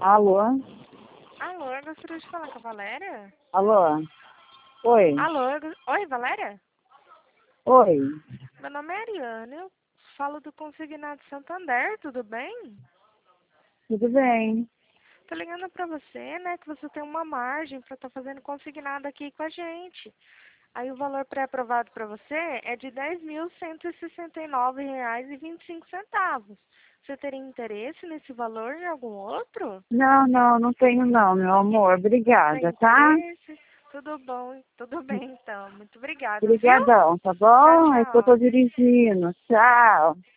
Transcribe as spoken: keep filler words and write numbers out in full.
Alô? Alô, eu gostaria de falar com a Valéria? Alô? Oi? Alô, eu go- oi, Valéria? Oi? Meu nome é Ariane, eu falo do Consignado Santander, tudo bem? Tudo bem? Tô ligando pra você, né, que você tem uma margem pra estar fazendo consignado aqui com a gente. Aí o valor pré-aprovado pra você é de dez mil cento e sessenta e nove reais e vinte e cinco centavos. Você teria interesse nesse valor de algum outro? Não, não, não tenho não, meu amor. Tem Obrigada, tá? interesse? Tudo bom, tudo bem então. Muito obrigada, viu? Obrigadão, tá Tchau, bom? É que eu tô tchau. dirigindo. Tchau.